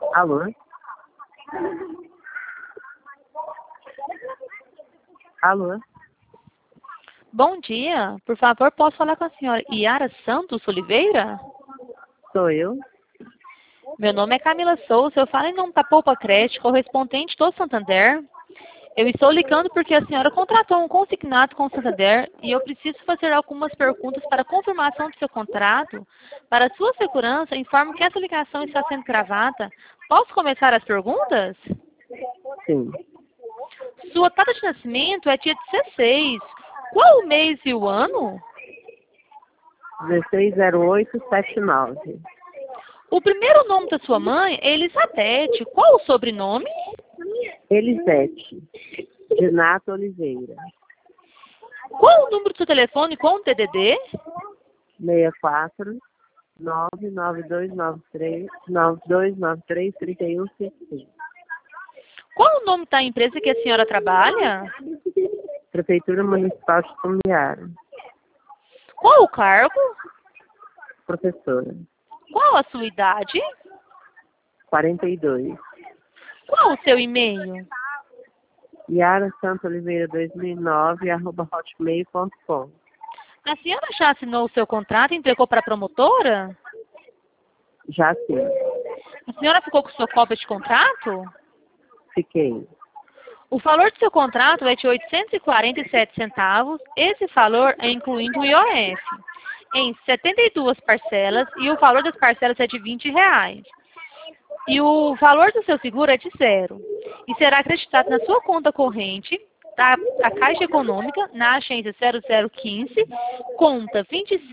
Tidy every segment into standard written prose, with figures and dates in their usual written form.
Alô? Alô? Bom dia. Por favor, posso falar com a senhora Yara Santos Oliveira? Sou eu? Meu nome é Camila Souza. Eu falo em nome da Poupa Crédito, correspondente do Santander. Eu estou ligando porque a senhora contratou um consignado com o Santander e eu preciso fazer algumas perguntas para confirmação do seu contrato. Para sua segurança, informo que essa ligação está sendo gravada. Posso começar as perguntas? Sim. Sua data de nascimento é dia 16. Qual o mês e o ano? 160879. O primeiro nome da sua mãe é Elizabeth. Qual o sobrenome? Elisete. Renato Oliveira. Qual o número do seu telefone com o DDD? 64 99293 9293 3155. Qual o nome da empresa que a senhora trabalha? Prefeitura Municipal de Tumbiara. Qual o cargo? Professora. Qual a sua idade? 42. Qual o seu e-mail? Yara Santos Oliveira 2009 @hotmail.com. A senhora já assinou o seu contrato e entregou para a promotora? Já sim. A senhora ficou com sua cópia de contrato? Fiquei. O valor do seu contrato é de R$ 847 centavos. Esse valor é incluindo o IOF, em 72 parcelas, e o valor das parcelas é de R$ 20. E o valor do seu seguro é de zero. E será acreditado na sua conta corrente da Caixa Econômica, na agência 0015, conta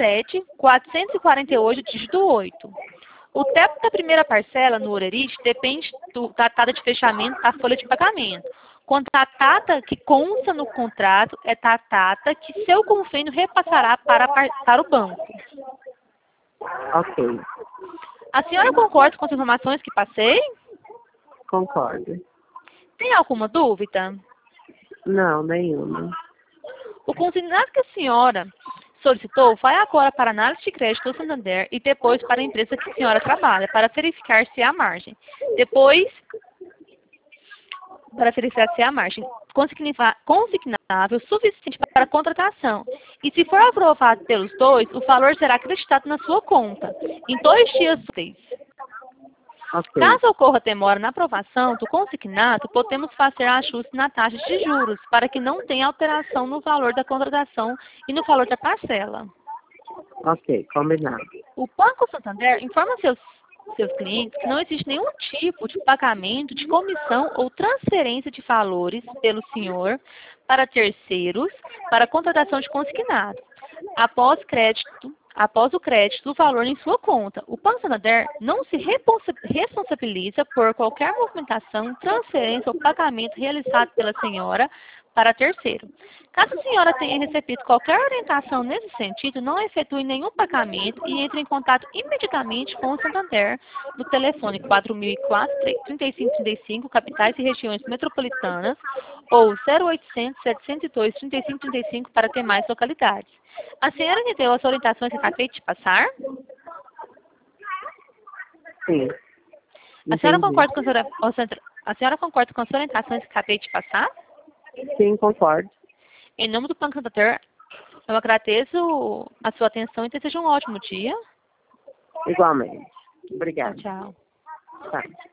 27448, dígito 8. O teto da primeira parcela no Orerite depende da data de fechamento da folha de pagamento. Quanto à data que consta no contrato, é a data que seu convênio repassará para o banco. Ok. A senhora concorda com as informações que passei? Concordo. Tem alguma dúvida? Não, nenhuma. O consignado que a senhora solicitou vai agora para a análise de crédito do Santander e depois para a empresa que a senhora trabalha, para verificar se há margem. Depois, para verificar se há margem consignável suficiente para a contratação. E se for aprovado pelos dois, o valor será acreditado na sua conta em 2 dias úteis. Ok. Caso ocorra demora na aprovação do consignado, podemos fazer ajuste na taxa de juros para que não tenha alteração no valor da contratação e no valor da parcela. Ok, combinado. O Banco Santander informa seus clientes que não existe nenhum tipo de pagamento de comissão ou transferência de valores pelo senhor para terceiros para a contratação de consignado. Após o crédito do valor em sua conta, o Banco Santander não se responsabiliza por qualquer movimentação, transferência ou pagamento realizado pela senhora para terceiro. Caso a senhora tenha recebido qualquer orientação nesse sentido, não efetue nenhum pagamento e entre em contato imediatamente com o Santander no telefone 4004-3535, capitais e regiões metropolitanas, ou 0800-702-3535 para demais localidades. A senhora me deu as orientações que acabei de passar? Sim. A senhora Entendi. concorda com as orientações que acabei de passar? Sim, concordo. Em nome do Banco Santander, eu agradeço a sua atenção e desejo um ótimo dia. Igualmente. Tchau, Obrigada. tchau. Tá.